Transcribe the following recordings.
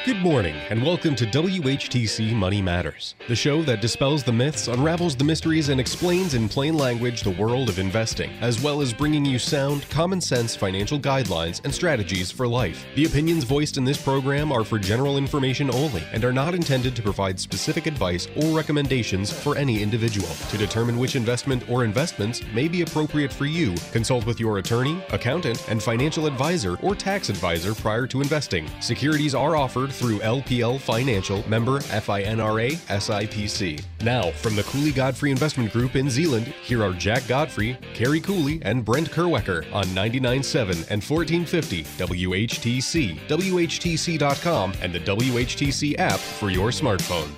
Good morning, and welcome to WHTC Money Matters, the show that dispels the myths, unravels the mysteries, and explains in plain language the world of investing, as well as bringing you sound, common-sense financial guidelines and strategies for life. The opinions voiced in this program are for general information only and are not intended to provide specific advice or recommendations for any individual. To determine which investment or investments may be appropriate for you, consult with your attorney, accountant, and financial advisor or tax advisor prior to investing. Securities are offered through LPL Financial, member FINRA SIPC. Now, from the Cooley Godfrey Investment Group in Zeeland, here are Jack Godfrey, Carrie Cooley, and Brent Kerwecker on 99.7 and 1450 WHTC, WHTC.com, and the WHTC app for your smartphone.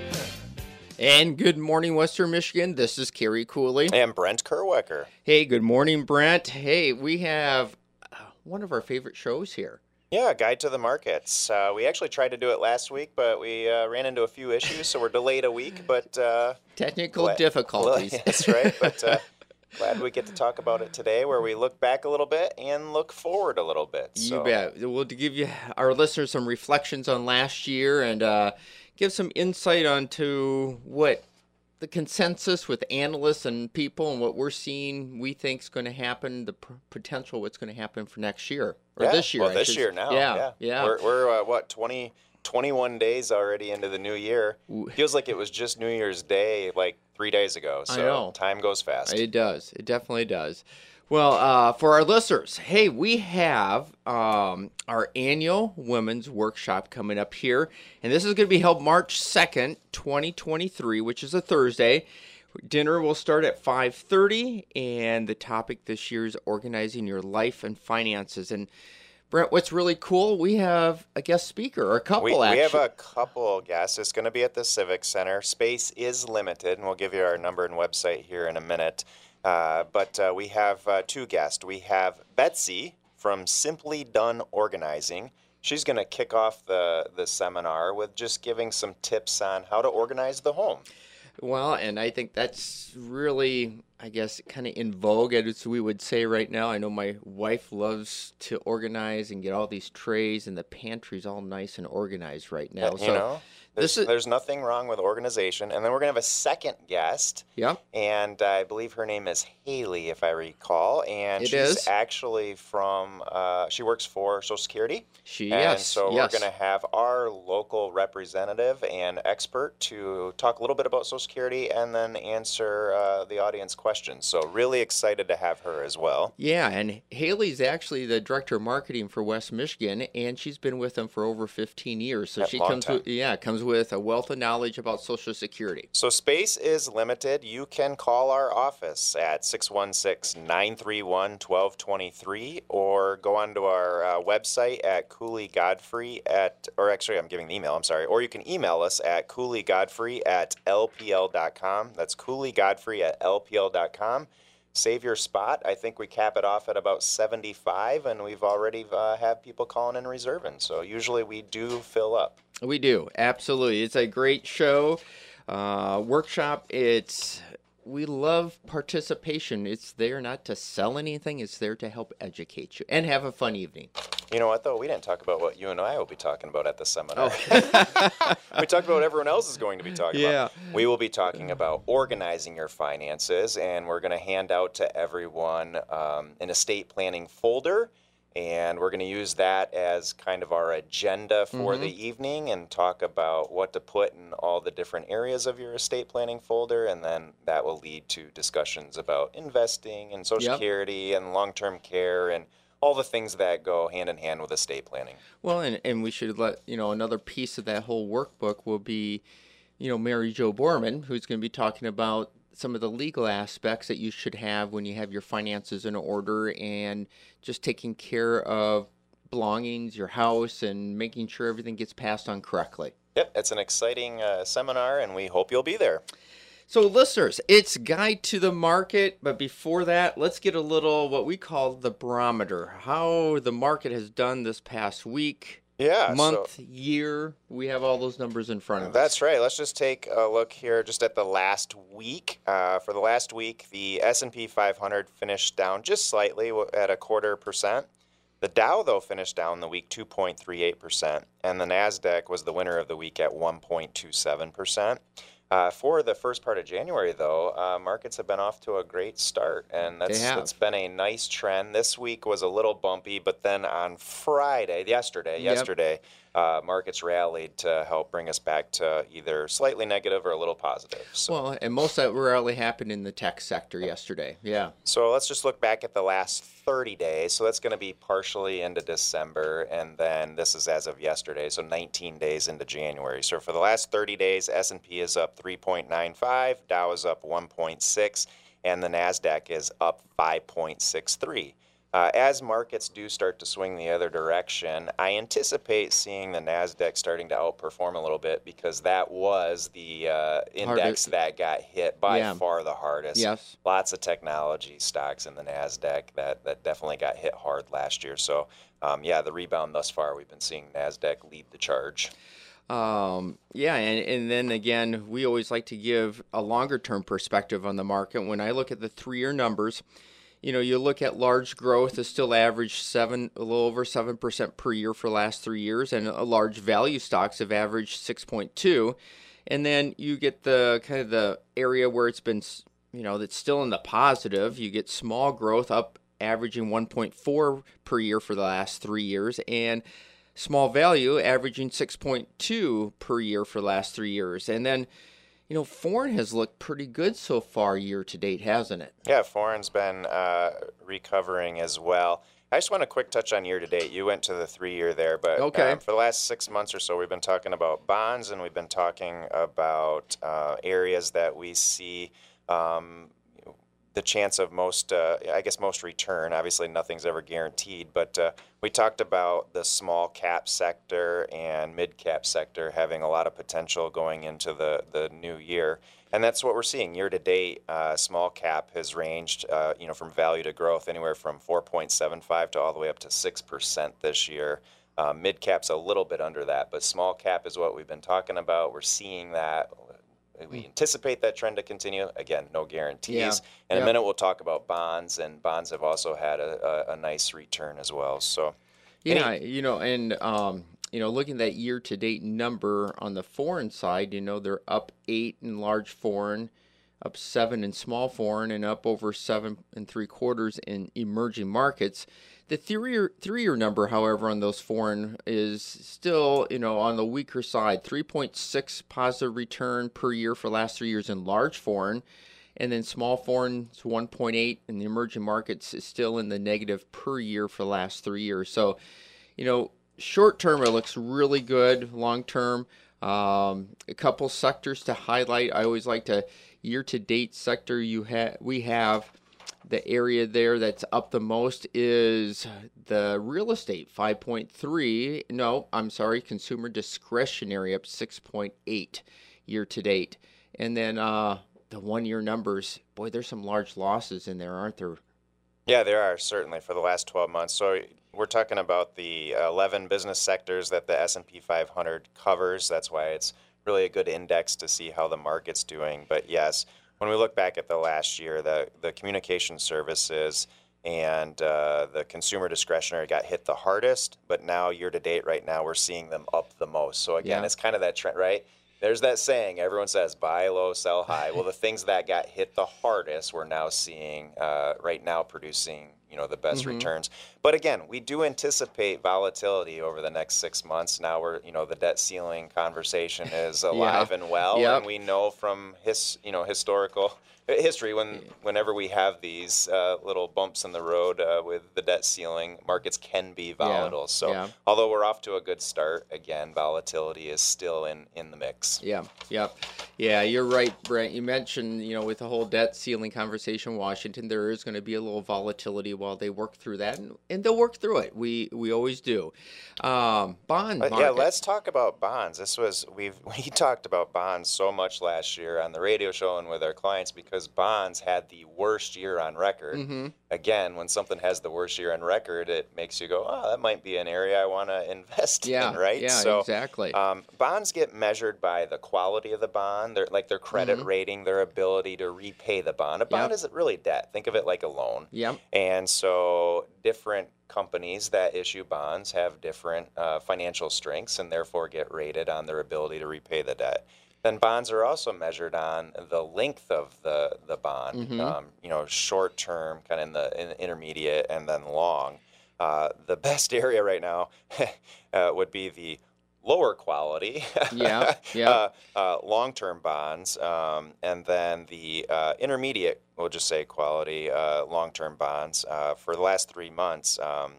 And good morning, Western Michigan. This is Carrie Cooley. And Brent Kerwecker. Hey, good morning, Brent. Hey, we have one of our favorite shows here. Yeah, Guide to the Markets. We actually tried to do it last week, but we ran into a few issues, so we're delayed a week. But technical difficulties. That's right, but glad we get to talk about it today, where we look back a little bit and look forward a little bit. So. You bet. We'll give you, our listeners, some reflections on last year and give some insight onto what the consensus with analysts and people and what we're seeing we think is going to happen, the potential what's going to happen for next year or this year. Well, this year now. Yeah. We're 21 days already into the new year. Feels like it was just New Year's Day like 3 days ago. So I know. Time goes fast. It does. It definitely does. Well, for our listeners, hey, we have our annual women's workshop coming up here, and this is going to be held March 2nd, 2023, which is a Thursday. Dinner will start at 5:30, and the topic this year is organizing your life and finances. And Brent, what's really cool, we have a guest speaker, or a couple, actually. We have a couple guests. It's going to be at the Civic Center. Space is limited, and we'll give you our number and website here in a minute. But we have two guests. We have Betsy from Simply Done Organizing. She's going to kick off the seminar with just giving some tips on how to organize the home. Well, and I think that's really, I guess, kind of in vogue, as we would say right now. I know my wife loves to organize and get all these trays, and the pantry's all nice and organized right now. There's nothing wrong with organization. And then we're going to have a second guest. Yeah. And I believe her name is Haley, if I recall. And she's actually from, she works for Social Security. So we're going to have our local representative and expert to talk a little bit about Social Security and then answer the audience questions. So really excited to have her as well. Yeah, and Haley's actually the director of marketing for West Michigan, and she's been with them for over 15 years. So she comes with a wealth of knowledge about Social Security. So space is limited. You can call our office at 616-931-1223 or go onto our website at Cooley Godfrey I'm giving the email, or you can email us at cooleygodfrey@lpl.com. That's cooleygodfrey@lpl.com. Save your spot. I think we cap it off at about 75, and we've already have people calling and reserving. So usually we do fill up. We do, absolutely. It's a great show, workshop. We love participation. It's there not to sell anything. It's there to help educate you and have a fun evening. You know what, though? We didn't talk about what you and I will be talking about at the seminar. We talked about what everyone else is going to be talking about. We will be talking about organizing your finances, and we're going to hand out to everyone an estate planning folder. And we're going to use that as kind of our agenda for the evening and talk about what to put in all the different areas of your estate planning folder. And then that will lead to discussions about investing and Social Security and long-term care and all the things that go hand in hand with estate planning. Well, and we should let, another piece of that whole workbook will be, Mary Jo Borman, who's going to be talking about some of the legal aspects that you should have when you have your finances in order and just taking care of belongings, your house, and making sure everything gets passed on correctly. Yep, it's an exciting seminar, and we hope you'll be there. So listeners, it's Guide to the Market, but before that, let's get a little what we call the barometer, how the market has done this past week. Year, we have all those numbers in front of us. That's right. Let's just take a look here just at the last week. For the last week, the S&P 500 finished down just slightly at 0.25%. The Dow, though, finished down the week 2.38%, and the NASDAQ was the winner of the week at 1.27%. For the first part of January, though, markets have been off to a great start, and that's been a nice trend. This week was a little bumpy, but then on Friday, yesterday, markets rallied to help bring us back to either slightly negative or a little positive. So. Well, and most of that rally happened in the tech sector yesterday. Yeah. So let's just look back at the last 30 days. So that's going to be partially into December, and then this is as of yesterday, so 19 days into January. So for the last 30 days, S&P is up 3.95, Dow is up 1.6, and the NASDAQ is up 5.63. As markets do start to swing the other direction, I anticipate seeing the NASDAQ starting to outperform a little bit because that was the index that got hit by far the hardest. Yes. Lots of technology stocks in the NASDAQ that definitely got hit hard last year. So, the rebound thus far, we've been seeing NASDAQ lead the charge. And then again, we always like to give a longer-term perspective on the market. When I look at the 3-year numbers, you look at large growth has still averaged a little over 7% per year for the last 3 years, and large value stocks have averaged 6.2. And then you get the kind of the area where it's been, that's still in the positive. You get small growth up averaging 1.4 per year for the last 3 years, and small value averaging 6.2 per year for the last 3 years. And then foreign has looked pretty good so far year to date, hasn't it? Yeah, foreign's been recovering as well. I just want a quick touch on year to date. You went to the 3-year there, but for the last 6 months or so, we've been talking about bonds, and we've been talking about areas that we see the chance of most return. Obviously, nothing's ever guaranteed, but we talked about the small cap sector and mid cap sector having a lot of potential going into the new year. And that's what we're seeing. Year to date, small cap has ranged, from value to growth anywhere from 4.75 to all the way up to 6% this year. Mid cap's a little bit under that, but small cap is what we've been talking about. We're seeing that. We anticipate that trend to continue. Again, no guarantees. Yeah. In a minute, we'll talk about bonds, and bonds have also had a nice return as well. So, looking at that year-to-date number on the foreign side, they're up 8 in large foreign, up 7 in small foreign, and up over 7 3/4 in emerging markets. The 3-year number, however, on those foreign is still, on the weaker side. 3.6 positive return per year for the last 3 years in large foreign, and then small foreign is 1.8, and the emerging markets is still in the negative per year for the last 3 years. So, short term it looks really good. Long term, a couple sectors to highlight. I always like to year to date sector we have. The area there that's up the most is the real estate, 5.3. No, I'm sorry, consumer discretionary up 6.8 year to date. And then the 1 year numbers, boy, there's some large losses in there, aren't there? Yeah, there are, certainly, for the last 12 months. So we're talking about the 11 business sectors that the S&P 500 covers. That's why it's really a good index to see how the market's doing. But yes, when we look back at the last year, the communication services and the consumer discretionary got hit the hardest, but now year to date right now we're seeing them up the most. So again, it's kind of that trend, right? There's that saying, everyone says buy low, sell high. Well, the things that got hit the hardest we're now seeing right now producing the best returns. But again, we do anticipate volatility over the next 6 months. Now we're, the debt ceiling conversation is alive and well, and we know from historical history whenever we have these little bumps in the road with the debt ceiling, markets can be volatile. Although we're off to a good start, again, volatility is still in the mix. Yeah, you're right, Brent. You mentioned, with the whole debt ceiling conversation in Washington, there is going to be a little volatility while they work through that, and they'll work through it. We always do. Bond market. Yeah, let's talk about bonds. We talked about bonds so much last year on the radio show and with our clients because bonds had the worst year on record. Again, when something has the worst year on record, it makes you go, oh, that might be an area I want to invest in, right? Yeah, so, exactly. Bonds get measured by the quality of the bond, their credit rating, their ability to repay the bond. A bond isn't really debt. Think of it like a loan. And so different companies that issue bonds have different financial strengths and therefore get rated on their ability to repay the debt. Then bonds are also measured on the length of the bond, short term, kind of in the intermediate, and then long. The best area right now would be the lower quality, long-term bonds, and then the intermediate, we'll just say quality, long-term bonds. For the last 3 months,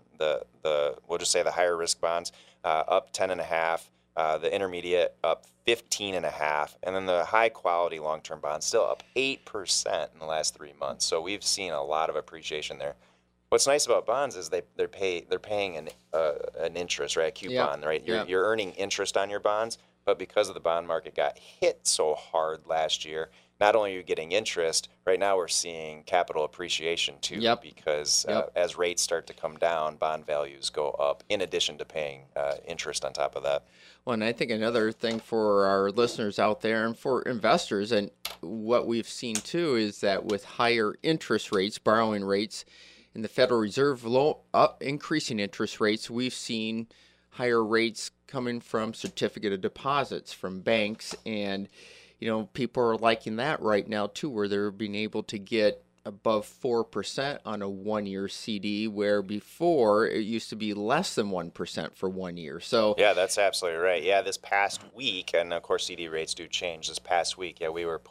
we'll just say the higher risk bonds up 10.5, the intermediate up 15.5, and then the high quality long-term bonds still up 8% in the last 3 months. So we've seen a lot of appreciation there. What's nice about bonds is they're paying an interest, right? A coupon, right? You're earning interest on your bonds, but because of the bond market got hit so hard last year, not only are you getting interest, right now we're seeing capital appreciation too, because as rates start to come down, bond values go up in addition to paying interest on top of that. Well, and I think another thing for our listeners out there and for investors, and what we've seen too, is that with higher interest rates, borrowing rates, and the Federal Reserve increasing interest rates, we've seen higher rates coming from certificate of deposits from banks, and people are liking that right now too, where they're being able to get above 4% on a 1-year CD, where before it used to be less than 1% for 1 year. So yeah, that's absolutely right. Yeah, this past week, and of course CD rates do change. This past week, we were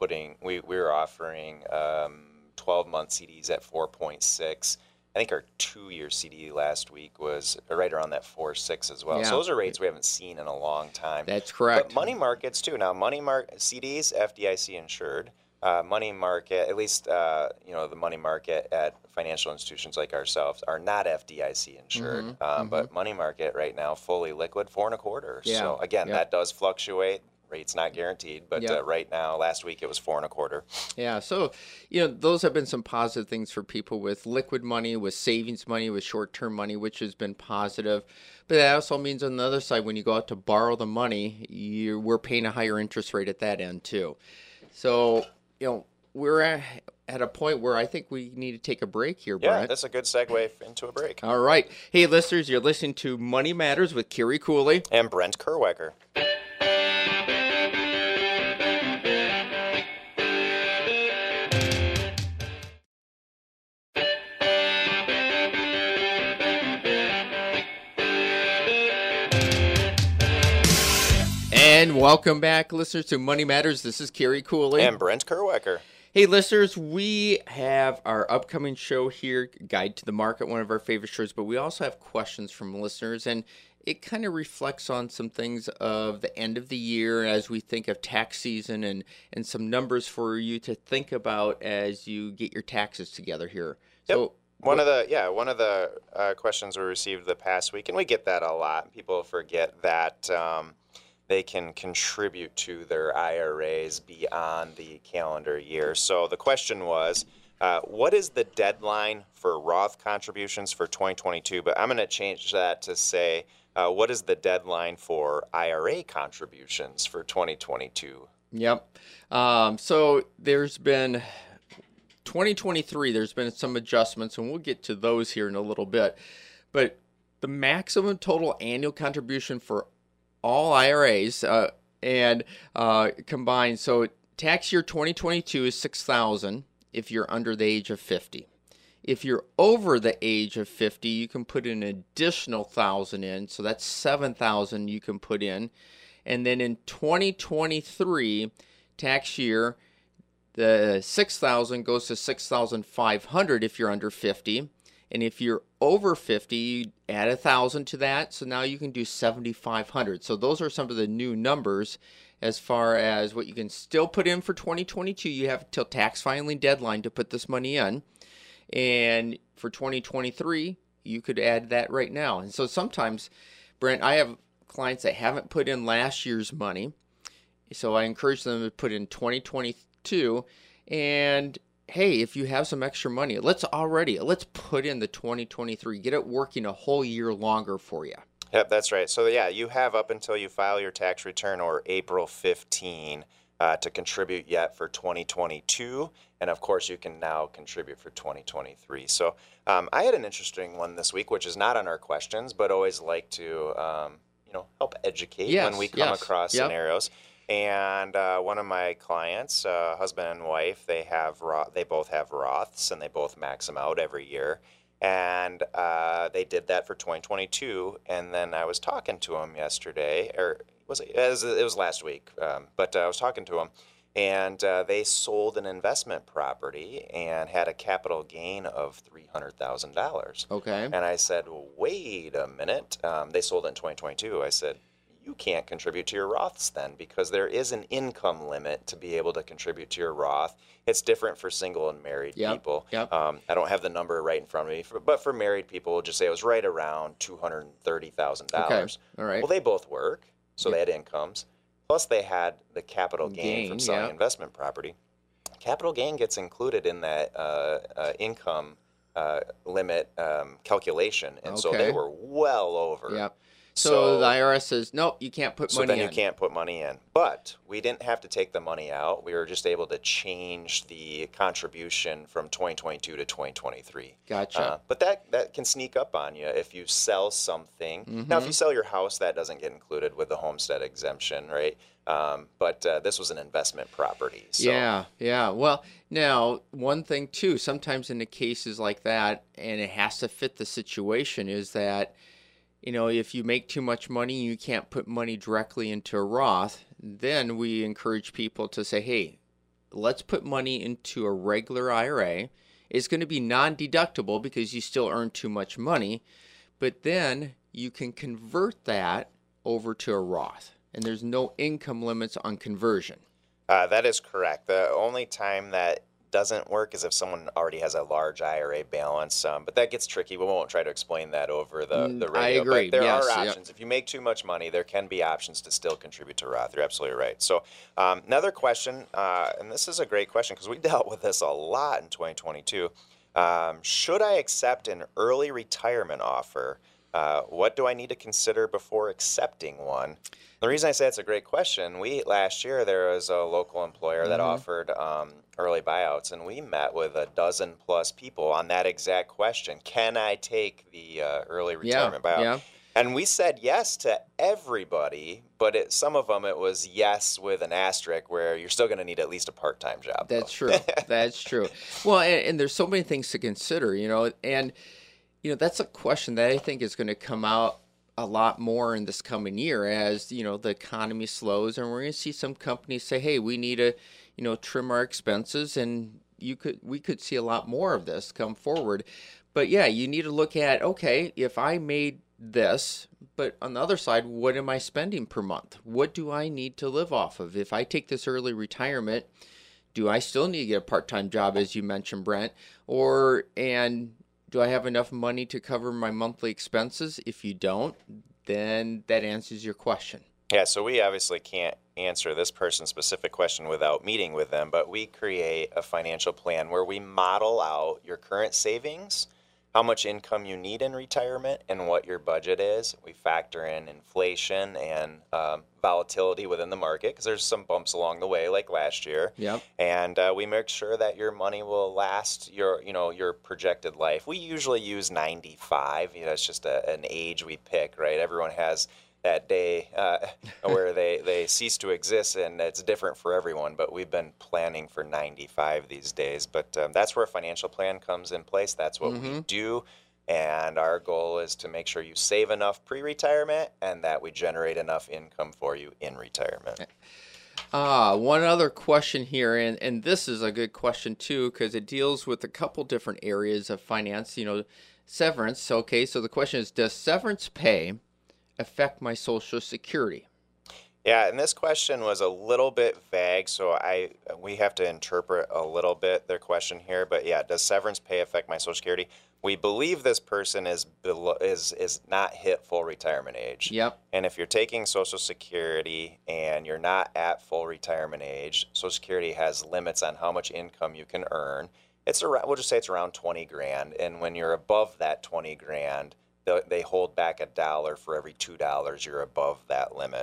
offering 12-month CDs at 4.6. I think our 2-year CD last week was right around that 4.6 as well. Yeah. So those are rates we haven't seen in a long time. That's correct. But money markets too. Now, money market CDs, FDIC insured. Money market, at least the money market at financial institutions like ourselves are not FDIC insured. But money market right now fully liquid 4.25. Yeah. So again, that does fluctuate. Rate's not guaranteed, but right now, last week it was 4.25. Yeah, so those have been some positive things for people with liquid money, with savings money, with short-term money, which has been positive. But that also means on the other side, when you go out to borrow the money, we're paying a higher interest rate at that end too. So we're at a point where I think we need to take a break here, Brent. Yeah, that's a good segue into a break. All right. Hey, listeners, you're listening to Money Matters with Kerry Cooley and Brent Kerwecker. And welcome back, listeners, to Money Matters. This is Kerry Cooley. And Brent Kerwecker. Hey, listeners, we have our upcoming show here, Guide to the Market, one of our favorite shows, but we also have questions from listeners, and it kind of reflects on some things of the end of the year as we think of tax season and some numbers for you to think about as you get your taxes together here. Yep. So one of the questions we received the past week, and we get that a lot. People forget that they can contribute to their IRAs beyond the calendar year. So the question was, what is the deadline for Roth contributions for 2022? But I'm going to change that to say, what is the deadline for IRA contributions for 2022? Yep. So there's been 2023, there's been some adjustments, and we'll get to those here in a little bit. But the maximum total annual contribution for all IRAs and combined, so tax year 2022 is $6,000 if you're under the age of 50. If you're over the age of 50, you can put an additional $1,000 in, so that's $7,000 you can put in. And then in 2023 tax year, the $6,000 goes to $6,500 if you're under 50. And if you're over 50, you add $1,000 to that, so now you can do $7,500. So those are some of the new numbers as far as what you can still put in for 2022. You have till tax filing deadline to put this money in. And for 2023, you could add that right now. And so sometimes, Brent, I have clients that haven't put in last year's money, so I encourage them to put in 2022. And hey, if you have some extra money, let's put in the 2023. Get it working a whole year longer for you. Yep, that's right. So yeah, you have up until you file your tax return or April 15 to contribute yet for 2022. And of course, you can now contribute for 2023. So I had an interesting one this week, which is not on our questions, but always like to help educate when we come across scenarios. And one of my clients, husband and wife, they both have Roths, and they both max them out every year. And they did that for 2022. And then I was talking to them yesterday, or it was last week, but I was talking to them, and they sold an investment property and had a capital gain of $300,000. Okay. And I said, wait a minute. They sold it in 2022. I said, you can't contribute to your Roths then, because there is an income limit to be able to contribute to your Roth. It's different for single and married people. Yep. I don't have the number right in front of me, but for married people, we'll just say it was right around $230,000. Okay. All right. Well, they both work, so they had incomes. Plus, they had the capital gain from selling investment property. Capital gain gets included in that income limit calculation, and so they were well over. Yep. So the IRS says, no, you can't put money in. So then you can't put money in. But we didn't have to take the money out. We were just able to change the contribution from 2022 to 2023. Gotcha. But that can sneak up on you if you sell something. Mm-hmm. Now, if you sell your house, that doesn't get included with the homestead exemption, right? But this was an investment property. So. Yeah. Well, now, one thing, too, sometimes in the cases like that, and it has to fit the situation, is that if you make too much money and you can't put money directly into a Roth, then we encourage people to say, hey, let's put money into a regular IRA. It's going to be non-deductible because you still earn too much money, but then you can convert that over to a Roth, and there's no income limits on conversion. That is correct. The only time that doesn't work is if someone already has a large IRA balance, but that gets tricky. We won't try to explain that over the radio. I agree. But there are options. If you make too much money, there can be options to still contribute to Roth. You're absolutely right. So another question, and this is a great question because we dealt with this a lot in 2022. Should I accept an early retirement offer? What do I need to consider before accepting one? The reason I say it's a great question, last year there was a local employer that offered early buyouts, and we met with a dozen plus people on that exact question. Can I take the early retirement buyout? Yeah. And we said yes to everybody, but some of them it was yes with an asterisk where you're still going to need at least a part-time job. That's true. That's true. Well, and there's so many things to consider, and that's a question that I think is going to come out a lot more in this coming year as, the economy slows, and we're going to see some companies say, hey, we need to, trim our expenses, and we could see a lot more of this come forward. But yeah, you need to look at, okay, if I made this, but on the other side, what am I spending per month? What do I need to live off of? If I take this early retirement, do I still need to get a part-time job, as you mentioned, Brent? And do I have enough money to cover my monthly expenses? If you don't, then that answers your question. Yeah, so we obviously can't answer this person's specific question without meeting with them, but we create a financial plan where we model out your current savings, how much income you need in retirement, and what your budget is. We factor in inflation and volatility within the market because there's some bumps along the way, like last year. Yep. And we make sure that your money will last your projected life. We usually use 95. It's just an age we pick, right? Everyone has that day where they cease to exist, and it's different for everyone, but we've been planning for 95 these days. But that's where a financial plan comes in place. That's what we do, and our goal is to make sure you save enough pre-retirement and that we generate enough income for you in retirement. One other question here, and this is a good question too, because it deals with a couple different areas of finance, severance. Okay, so the question is, does severance pay affect my Social Security? Yeah, and this question was a little bit vague, so we have to interpret a little bit their question here. But yeah, does severance pay affect my Social Security? We believe this person is not hit full retirement age. Yep. And if you're taking Social Security and you're not at full retirement age, Social Security has limits on how much income you can earn. We'll just say it's around $20,000, and when you're above that $20,000, they hold back $1 for every $2 you're above that limit.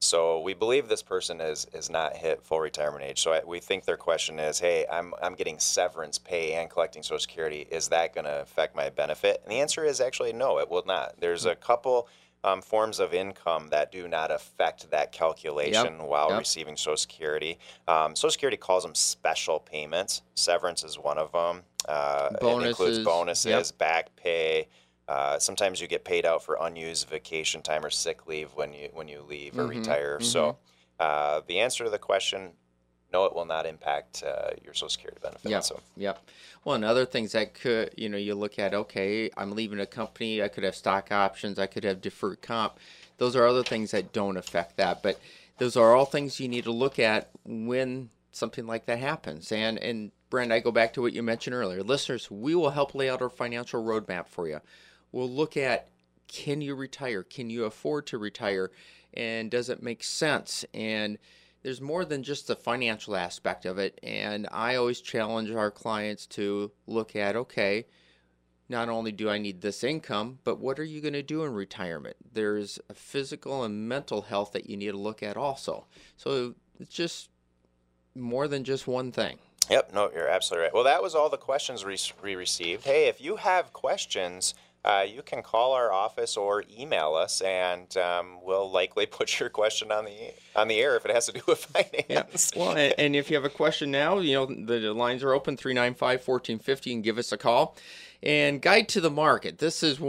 So we believe this person is not hit full retirement age. So we think their question is, hey, I'm getting severance pay and collecting Social Security. Is that going to affect my benefit? And the answer is actually no, it will not. There's a couple forms of income that do not affect that calculation while receiving Social Security. Social Security calls them special payments. Severance is one of them. It includes bonuses, back pay. Sometimes you get paid out for unused vacation time or sick leave when you leave or retire. So the answer to the question, no, it will not impact your Social Security benefit. Well, and other things that could, you look at, okay, I'm leaving a company, I could have stock options, I could have deferred comp. Those are other things that don't affect that. But those are all things you need to look at when something like that happens. And Brent, I go back to what you mentioned earlier. Listeners, we will help lay out our financial roadmap for you. We'll look at, can you retire? Can you afford to retire? And does it make sense? And there's more than just the financial aspect of it. And I always challenge our clients to look at, okay, not only do I need this income, but what are you going to do in retirement? There's a physical and mental health that you need to look at also. So it's just more than just one thing. Yep, no, you're absolutely right. Well, that was all the questions we received. Hey, if you have questions, you can call our office or email us, and we'll likely put your question on the air if it has to do with finance. Yeah. Well, and if you have a question now, the lines are open, 395-1450, and give us a call. And Guide to the Market. This is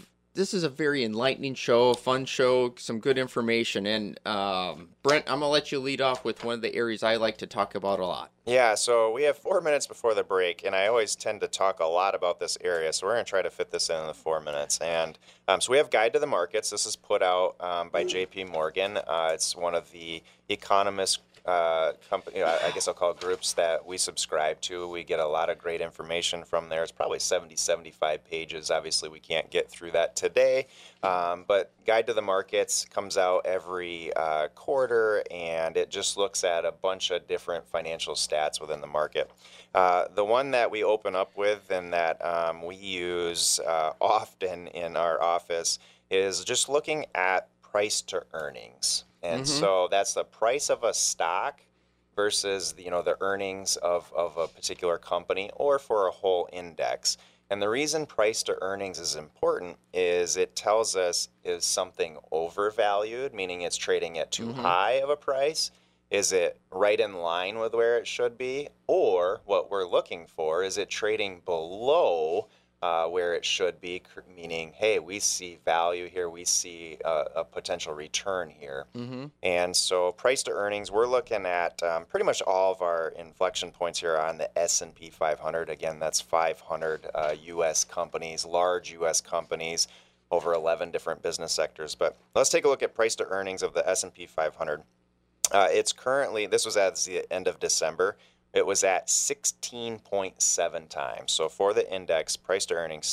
a very enlightening show, a fun show, some good information. And Brent, I'm going to let you lead off with one of the areas I like to talk about a lot. Yeah, so we have 4 minutes before the break, and I always tend to talk a lot about this area, so we're going to try to fit this in the 4 minutes. And so we have Guide to the Markets. This is put out by J.P. Morgan. It's one of the economist company, I guess I'll call it groups that we subscribe to. We get a lot of great information from there. It's probably 75 pages. Obviously, we can't get through that today, but Guide to the Markets comes out every quarter, and it just looks at a bunch of different financial stats within the market. The one that we open up with and that we use often in our office is just looking at price to earnings. And so that's the price of a stock versus the earnings of a particular company or for a whole index. And the reason price to earnings is important is it tells us, is something overvalued, meaning it's trading at too high of a price? Is it right in line with where it should be? Or what we're looking for, is it trading below where it should be, meaning, hey, we see value here, we see a potential return here. And so price to earnings, we're looking at pretty much all of our inflection points here on the S&P 500. Again, that's 500 U.S. companies, large U.S. companies, over 11 different business sectors. But let's take a look at price to earnings of the S&P 500. It's currently, this was at the end of December, it was at 16.7 times. So for the index, price to earnings,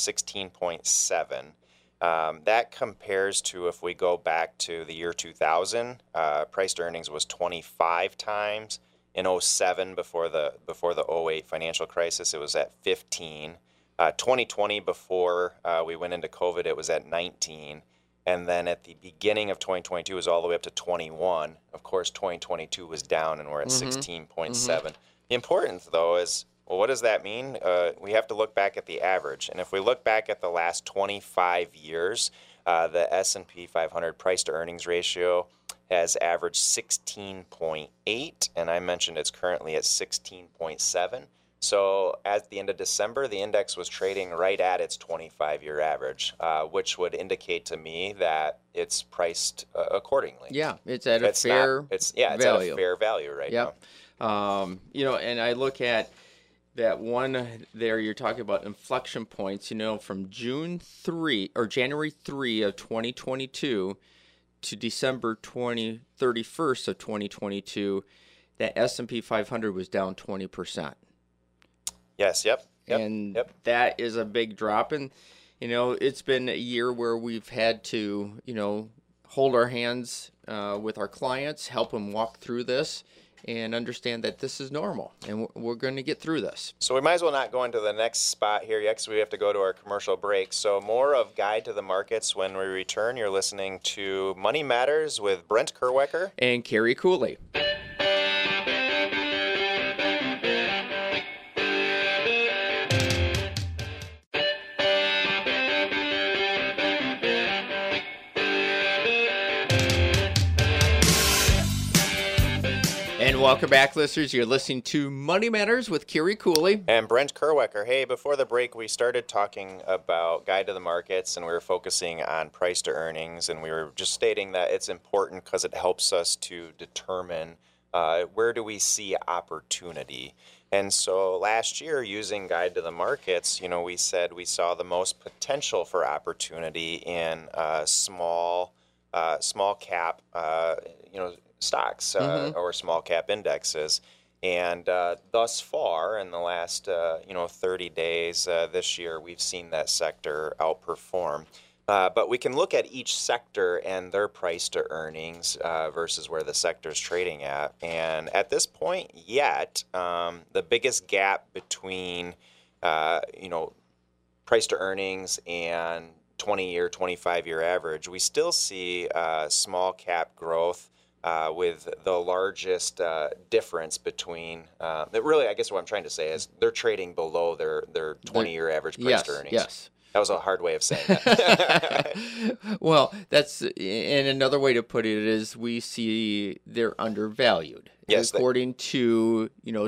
16.7. That compares to, if we go back to the year 2000, price to earnings was 25 times. In 2007, before the 2008 financial crisis, it was at 15. 2020, before we went into COVID, it was at 19. And then at the beginning of 2022, it was all the way up to 21. Of course, 2022 was down, and we're at 16.7. The importance, though, is, well, what does that mean? We have to look back at the average. And if we look back at the last 25 years, the S&P 500 price-to-earnings ratio has averaged 16.8, and I mentioned it's currently at 16.7. So at the end of December, the index was trading right at its 25-year average, which would indicate to me that it's priced accordingly. Yeah, it's at a fair value. It's at a fair value right now. And I look at that one there, you're talking about inflection points, from January 3 of 2022 to December 31st of 2022, that S&P 500 was down 20%. Yes, yep. That is a big drop. And, it's been a year where we've had to, hold our hands with our clients, help them walk through this. and understand that this is normal, and we're going to get through this. So we might as well not go into the next spot here yet, because we have to go to our commercial break. So more of Guide to the Markets when we return. You're listening to Money Matters with Brent Kerwecker and Carrie Cooley. And welcome back, listeners. You're listening to Money Matters with Carrie Cooley and Brent Kerwecker. Hey, before the break, we started talking about Guide to the Markets, and we were focusing on price to earnings, and we were just stating that it's important because it helps us to determine where do we see opportunity. And so last year, using Guide to the Markets, we said we saw the most potential for opportunity in small cap, stocks or small cap indexes. And thus far, in the last 30 days this year, we've seen that sector outperform. But we can look at each sector and their price to earnings versus where the sector's trading at. And at this point yet, the biggest gap between price to earnings and 20-year, 25-year average, we still see small cap growth with the largest difference between, really, I guess what I'm trying to say is they're trading below their 20-year average price to earnings. Yes. That was a hard way of saying that. Well, and another way to put it is we see they're undervalued. Yes, according to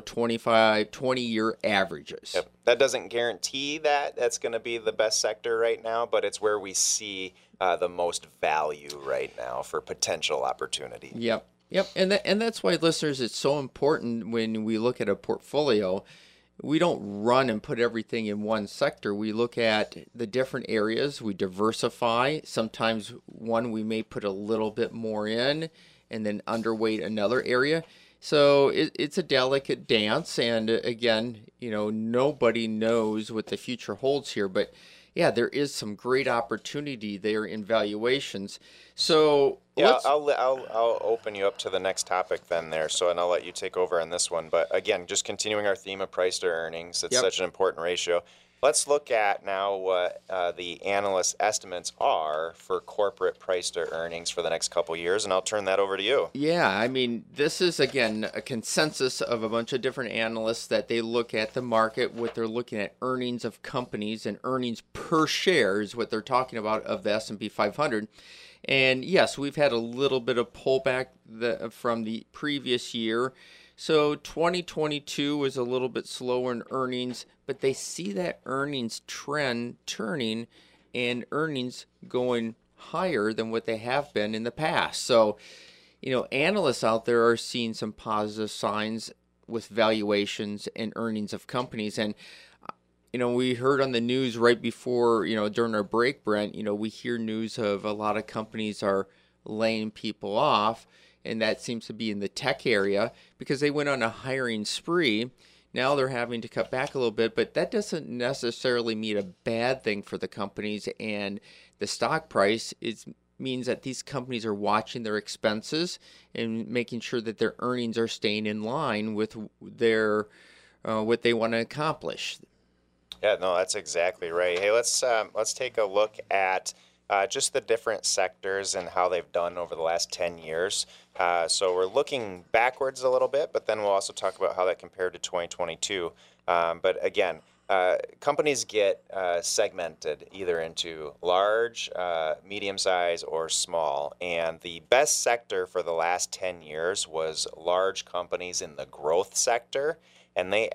20-year averages. Yep. That doesn't guarantee that that's going to be the best sector right now, but it's where we see the most value right now for potential opportunity. Yep. And that's why, listeners, it's so important when we look at a portfolio. We don't run and put everything in one sector. We look at the different areas. We diversify. Sometimes one we may put a little bit more in and then underweight another area. So it's a delicate dance. And again, nobody knows what the future holds here. But yeah, there is some great opportunity there in valuations. So yeah, I'll open you up to the next topic then there. So, and I'll let you take over on this one. But again, just continuing our theme of price to earnings, it's such an important ratio. Let's look at now what the analyst estimates are for corporate price to earnings for the next couple years, and I'll turn that over to you. Yeah, I mean, this is, again, a consensus of a bunch of different analysts that they look at the market, what they're looking at earnings of companies, and earnings per share is what they're talking about of the S&P 500. And yes, we've had a little bit of pullback from the previous year. So 2022 was a little bit slower in earnings, but they see that earnings trend turning and earnings going higher than what they have been in the past. So, analysts out there are seeing some positive signs with valuations and earnings of companies. And, we heard on the news right before, during our break, Brent, we hear news of a lot of companies are laying people off. And that seems to be in the tech area because they went on a hiring spree. Now they're having to cut back a little bit, but that doesn't necessarily mean a bad thing for the companies and the stock price. It means that these companies are watching their expenses and making sure that their earnings are staying in line with their what they want to accomplish. Yeah, no, that's exactly right. Hey, let's take a look at just the different sectors and how they've done over the last 10 years. So we're looking backwards a little bit, but then we'll also talk about how that compared to 2022. But again, companies get segmented either into large, medium-sized, or small. And the best sector for the last 10 years was large companies in the growth sector. And they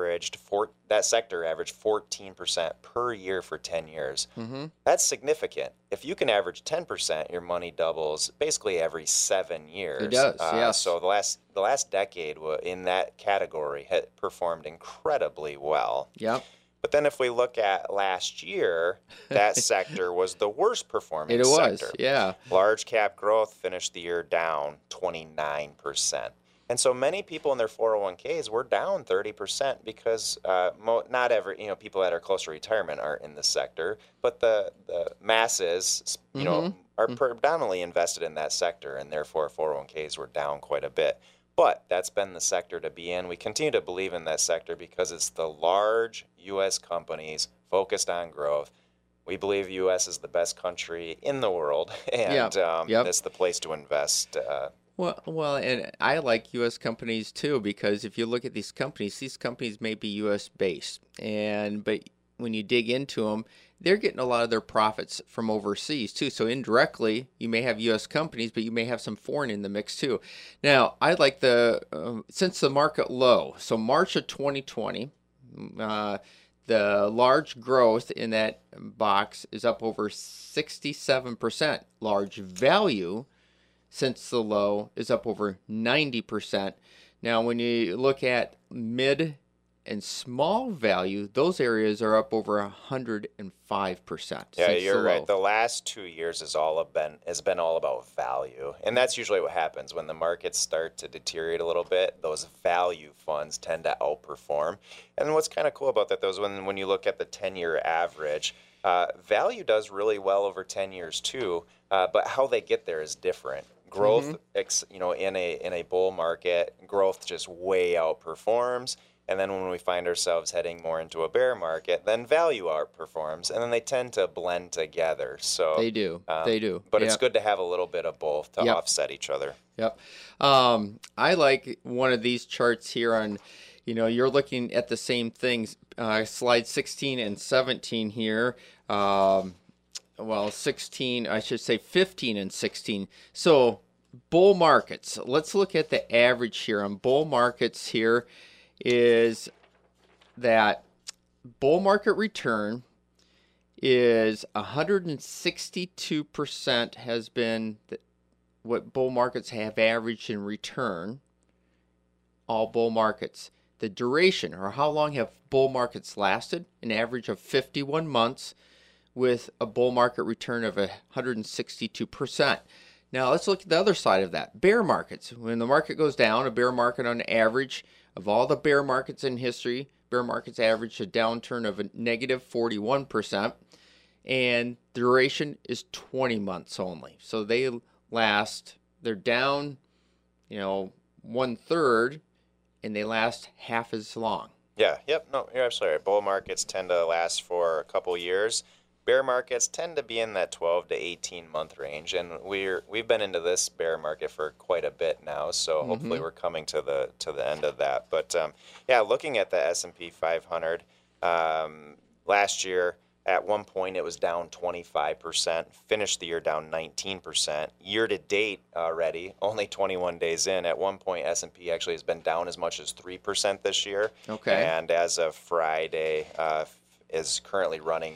that sector averaged 14% per year for 10 years. Mm-hmm. That's significant. If you can average 10%, your money doubles basically every 7 years. It does, yes. So the last decade in that category had performed incredibly well. Yep. But then if we look at last year, that sector was the worst performing sector. Yeah. Large cap growth finished the year down 29%. And so many people in their 401ks were down 30% because not every people that are close to retirement aren't in this sector, but the masses are predominantly invested in that sector, and therefore 401ks were down quite a bit. But that's been the sector to be in. We continue to believe in that sector because it's the large U.S. companies focused on growth. We believe U.S. is the best country in the world, and it's the place to invest. Well, and I like U.S. companies too, because if you look at these companies may be U.S. based, but when you dig into them, they're getting a lot of their profits from overseas too. So indirectly, you may have U.S. companies, but you may have some foreign in the mix too. Now, I like since the market low, so March of 2020, the large growth in that box is up over 67%. Large value since the low is up over 90%. Now, when you look at mid and small value, those areas are up over 105%. Yeah, you're right. The last 2 years has been all about value, and that's usually what happens when the markets start to deteriorate a little bit. Those value funds tend to outperform, and what's kind of cool about that, though, is when you look at the 10-year average, value does really well over 10 years too, but how they get there is different. Growth, in a bull market, growth just way outperforms. And then when we find ourselves heading more into a bear market, then value outperforms, and then they tend to blend together. So they do. But it's good to have a little bit of both to offset each other. Yep. I like one of these charts here on, you're looking at the same things, slide 16 and 17 here. 16, I should say 15 and 16. So bull markets. Let's look at the average here on bull markets here. Is that bull market return is 162% has been what bull markets have averaged in return, all bull markets. The duration, or how long have bull markets lasted, an average of 51 months with a bull market return of 162%. Now let's look at the other side of that. Bear markets. When the market goes down, a bear market on average of all the bear markets in history, bear markets average a downturn of a negative 41%, and duration is 20 months only. So they're down, 1/3, and they last half as long. Yeah, no, you're absolutely right. Bull markets tend to last for a couple years. Bear markets tend to be in that 12 to 18 month range, and we've been into this bear market for quite a bit now, so hopefully we're coming to the end of that. But looking at the S&P 500, last year at one point it was down 25%, finished the year down 19%. Year to date already, only 21 days in, at one point S&P actually has been down as much as 3% this year. Okay. And as of Friday, is currently running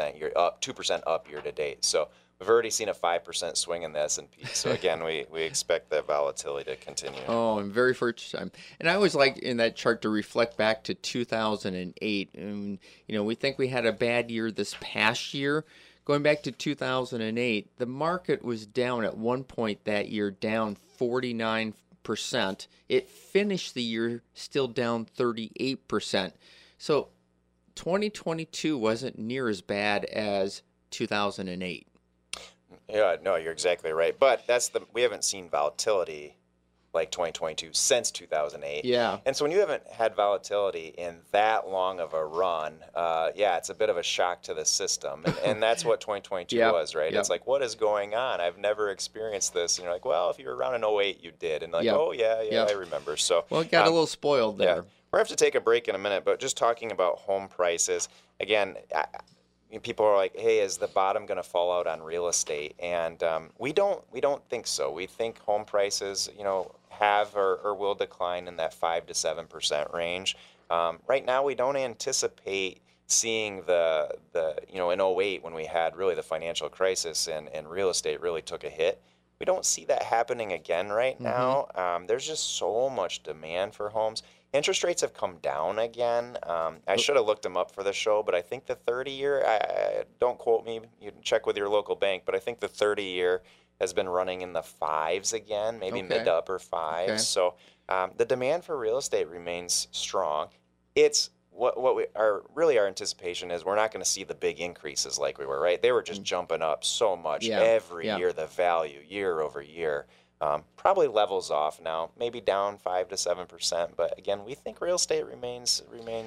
2% up year to date. So we've already seen a 5% swing in the S&P. So again, we expect that volatility to continue. Oh, and very first time. And I always like in that chart to reflect back to 2008. And, we think we had a bad year this past year. Going back to 2008, the market was down at one point that year, down 49%. It finished the year still down 38%. So 2022 wasn't near as bad as 2008. Yeah, no, you're exactly right. But we haven't seen volatility like 2022 since 2008. Yeah. And so when you haven't had volatility in that long of a run, it's a bit of a shock to the system. And that's what 2022 was, right? Yep. It's like, what is going on? I've never experienced this. And you're like, well, if you were around in 2008, you did. And I remember. So it got a little spoiled there. Yeah. We're going to have to take a break in a minute, but just talking about home prices, again, people are like, hey, is the bottom going to fall out on real estate? And we don't think so. We think home prices, have or will decline in that 5 to 7% range. Right now, we don't anticipate seeing the in 2008 when we had really the financial crisis and real estate really took a hit. We don't see that happening again right now. There's just so much demand for homes. Interest rates have come down again. I should have looked them up for the show, but I think the 30-year, don't quote me, you can check with your local bank, but I think the 30-year has been running in the 5s again, maybe mid to upper 5s. Okay. So the demand for real estate remains strong. It's our anticipation is we're not going to see the big increases like we were, right? They were just jumping up so much every year, the value year over year. probably levels off now, maybe down 5 to 7%. But again, we think real estate remains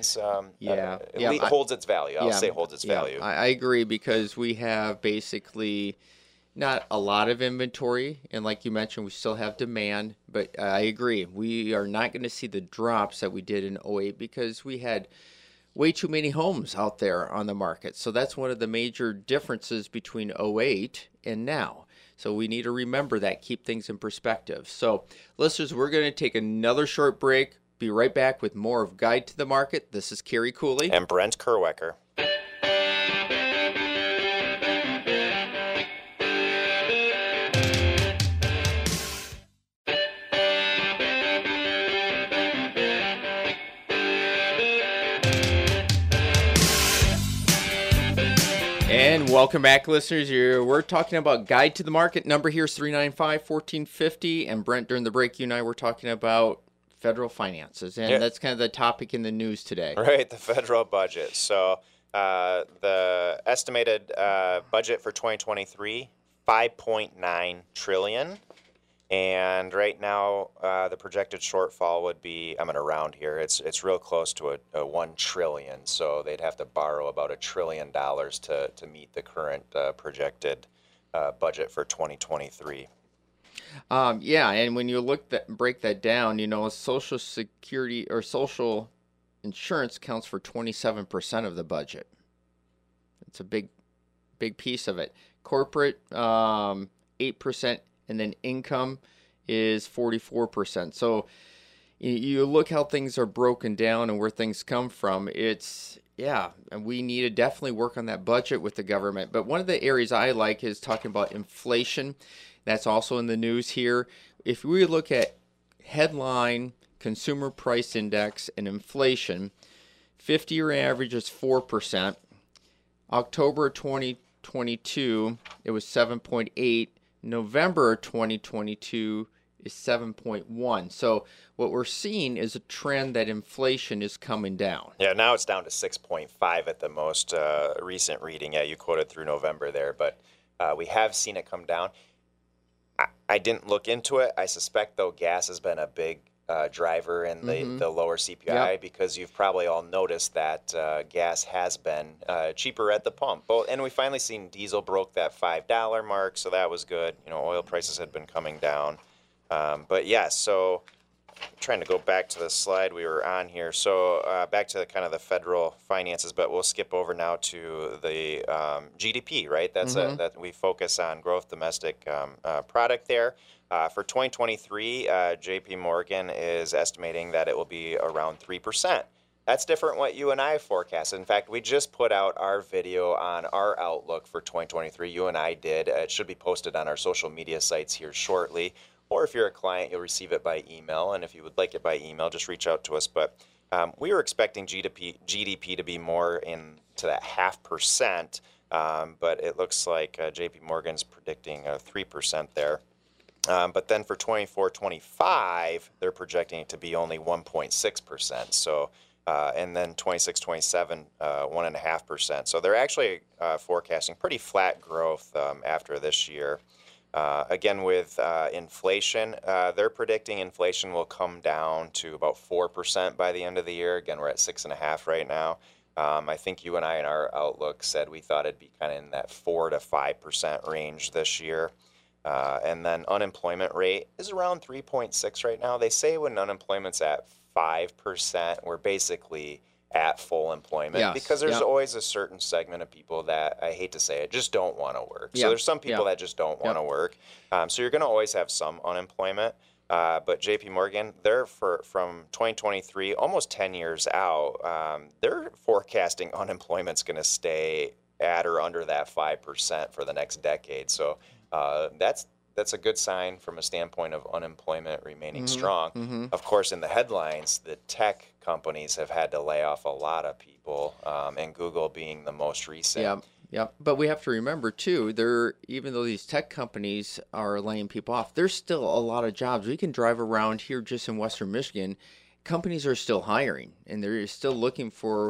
holds its value. I'll say holds its value. I agree, because we have basically not a lot of inventory, and like you mentioned, we still have demand. But I agree, we are not going to see the drops that we did in '08 because we had way too many homes out there on the market. So that's one of the major differences between '08 and now. So we need to remember that, keep things in perspective. So listeners, we're going to take another short break. Be right back with more of Guide to the Market. This is Kerry Cooley. And Brent Kerwecker. And welcome back, listeners. We're talking about Guide to the Market. Number here is 395-1450. And Brent, during the break, you and I were talking about federal finances. And that's kind of the topic in the news today. Right, the federal budget. So the estimated budget for 2023, $5.9 trillion. And right now, the projected shortfall would be, I'm going to round here, it's real close to a $1 trillion. So they'd have to borrow about $1 trillion to meet the current projected budget for 2023. And when you break that down, Social Security or Social Insurance counts for 27% of the budget. It's a big piece of it. Corporate, 8%. And then income is 44%. So you look how things are broken down and where things come from. And we need to definitely work on that budget with the government. But one of the areas I like is talking about inflation. That's also in the news here. If we look at headline consumer price index and inflation, 50-year average is 4%. October 2022, it was 7.8. November 2022 is 7.1. So what we're seeing is a trend that inflation is coming down. Yeah, now it's down to 6.5 at the most recent reading. Yeah, you quoted through November there, but we have seen it come down. I didn't look into it. I suspect, though, gas has been a big driver in the lower CPI because you've probably all noticed that gas has been cheaper at the pump. And we finally seen diesel broke that $5 mark, so that was good. Oil prices had been coming down. So trying to go back to the slide we were on here. So back to kind of the federal finances, but we'll skip over now to the GDP, right? That's that we focus on growth domestic product there. For 2023, JP Morgan is estimating that it will be around 3%. That's different what you and I forecasted. In fact, we just put out our video on our outlook for 2023. You and I did. It should be posted on our social media sites here shortly. Or if you're a client, you'll receive it by email. And if you would like it by email, just reach out to us. But we were expecting GDP to be more into that 0.5%. But it looks like JP Morgan's predicting 3% there. But then for 24-25, they're projecting it to be only 1.6%. So, and then 26-27, 1.5%. So they're actually forecasting pretty flat growth after this year. Again, with inflation, they're predicting inflation will come down to about 4% by the end of the year. Again, we're at 6.5% right now. I think you and I in our outlook said we thought it'd be kind of in that 4 to 5% range this year. And then unemployment rate is around 3.6 right now. They say when unemployment's at 5%, we're basically at full employment because there's always a certain segment of people that, I hate to say it, just don't want to work. So there's some people that just don't want to work. So you're going to always have some unemployment. But JP Morgan, they're from 2023, almost 10 years out, they're forecasting unemployment's going to stay at or under that 5% for the next decade. So that's a good sign from a standpoint of unemployment remaining strong. Of course, in the headlines, the tech companies have had to lay off a lot of people, and Google being the most recent. But we have to remember, too, even though these tech companies are laying people off, there's still a lot of jobs. We can drive around here just in Western Michigan. Companies are still hiring, and they're still looking for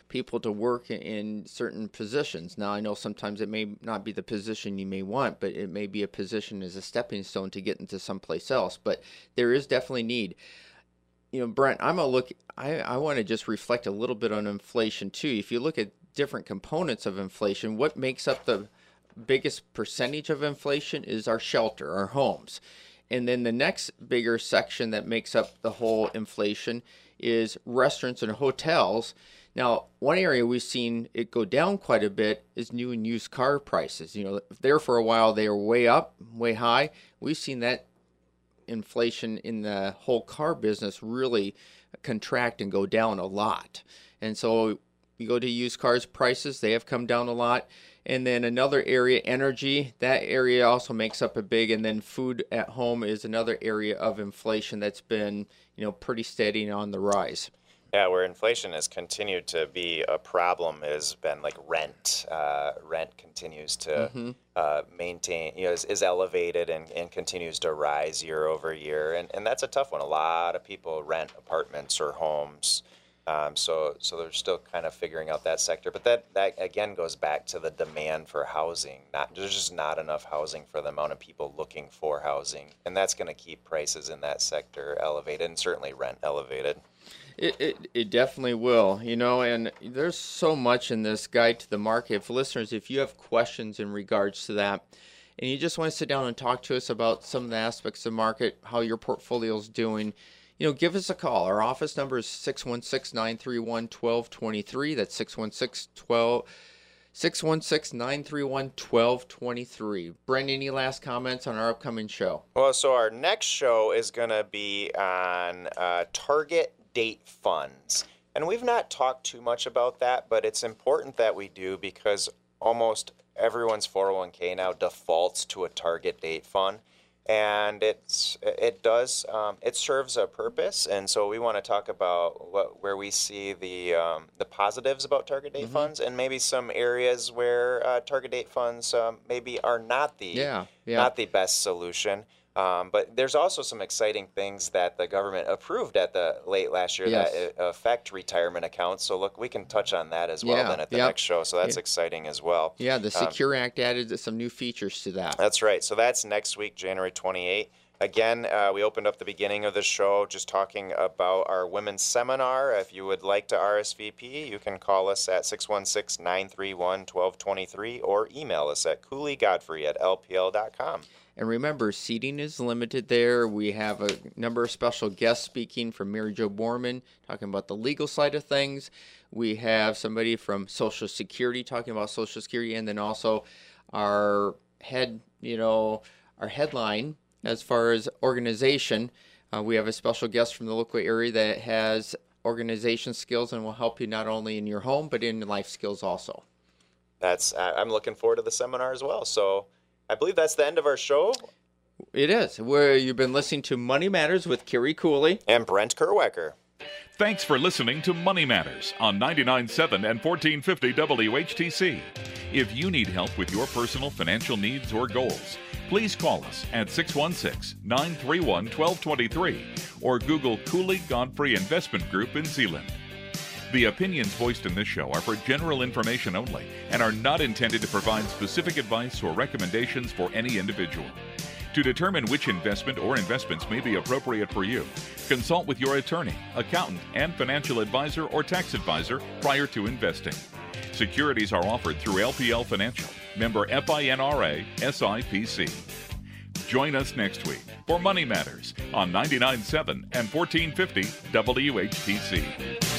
people to work in certain positions. Now, I know sometimes it may not be the position you may want, but it may be a position as a stepping stone to get into someplace else. But there is definitely need. Brent, I want to just reflect a little bit on inflation too. If you look at different components of inflation, what makes up the biggest percentage of inflation is our shelter, our homes. And then the next bigger section that makes up the whole inflation is restaurants and hotels. Now, one area we've seen it go down quite a bit is new and used car prices. There for a while they were way up, way high. We've seen that inflation in the whole car business really contract and go down a lot. And so you go to used cars prices, they have come down a lot. And then another area, energy, that area also makes up a big, and then food at home is another area of inflation that's been, pretty steady and on the rise. Yeah, where inflation has continued to be a problem has been like rent. Rent continues to maintain, is elevated and continues to rise year over year. And that's a tough one. A lot of people rent apartments or homes. So they're still kind of figuring out that sector. But that again goes back to the demand for housing. There's just not enough housing for the amount of people looking for housing. And that's going to keep prices in that sector elevated and certainly rent elevated. It definitely will, and there's so much in this guide to the market. If you have questions in regards to that, and you just want to sit down and talk to us about some of the aspects of the market, how your portfolio is doing, give us a call. Our office number is 616-931-1223. That's 616-931-1223. Brent, any last comments on our upcoming show? Well, so our next show is going to be on target date funds. And we've not talked too much about that, but it's important that we do because almost everyone's 401k now defaults to a target date fund. And it serves a purpose, and so we want to talk about where we see the positives about target date funds, and maybe some areas where target date funds maybe are not the best solution. But there's also some exciting things that the government approved at the late last year that affect retirement accounts. So look, we can touch on that as well then at the next show. So that's exciting as well. Yeah, the Secure Act added some new features to that. That's right. So that's next week, January 28th. Again, we opened up the beginning of the show just talking about our women's seminar. If you would like to RSVP, you can call us at 616-931-1223 or email us at cooleygodfrey@lpl.com. And remember, seating is limited there. We have a number of special guests speaking from Mary Jo Borman, talking about the legal side of things. We have somebody from Social Security talking about Social Security, and then also our headline as far as organization. We have a special guest from the local area that has organization skills and will help you not only in your home, but in life skills also. I'm looking forward to the seminar as well. So I believe that's the end of our show. It is. Where you've been listening to Money Matters with Kerry Cooley and Brent Kerwecker. Thanks for listening to Money Matters on 99.7 and 1450 WHTC. If you need help with your personal financial needs or goals, please call us at 616-931-1223 or Google Cooley Godfrey Investment Group in Zeeland. The opinions voiced in this show are for general information only and are not intended to provide specific advice or recommendations for any individual. To determine which investment or investments may be appropriate for you, consult with your attorney, accountant, and financial advisor or tax advisor prior to investing. Securities are offered through LPL Financial, member FINRA, SIPC. Join us next week for Money Matters on 99.7 and 1450 WHTC.